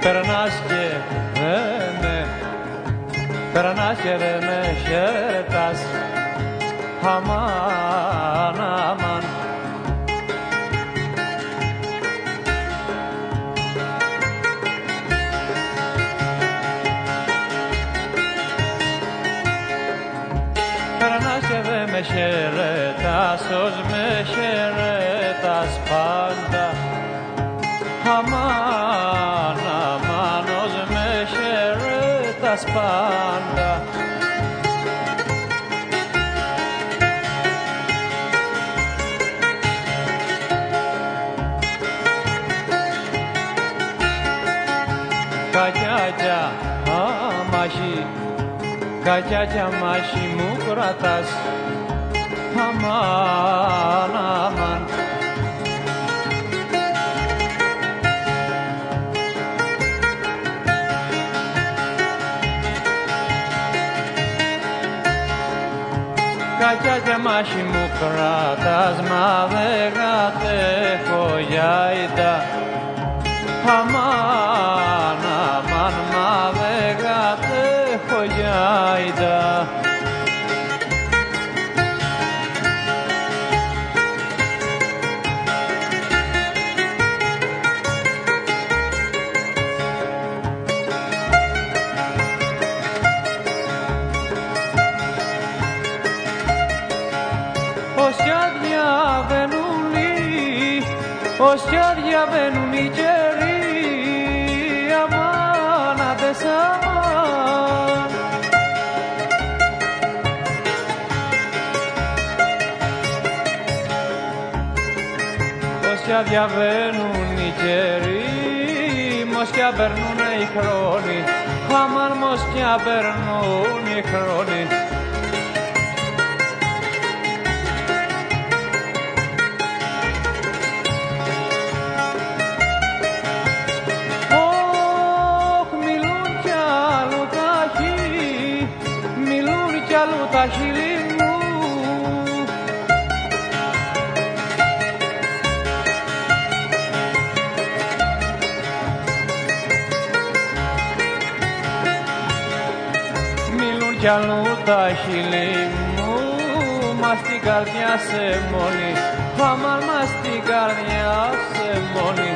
περνάς και δε με χαιρετάς. Αμάν, αμάν. Περνάς και δε με χαιρετάς, ως με χαιρετάς πάντα. Αμάν, αμάν, ως με χαιρετάς πάντα. Κακιάκια αμάχη, κακιάκια μάχη μου κρατάς. Αμάν, αμάν. Κακιάκια μάχη μου κρατάς, μα δε κατέχω γιάιτα. Αμάν, αμάν, μα δε κατέχω γιάιτα. Όσια διαβαίνουν οι καιροί, αμάνατες αμάν. Όσια διαβαίνουν οι καιροί, μόσκια περνούνε οι χρόνοι. Αμάν, μόσκια περνούν οι χρόνοι. Τα χείλη μου μιλούν κι αλλού τα χείλη μου, μας την καρδιά σε μόνη. Αμάν, μας την καρδιά σε μόνη.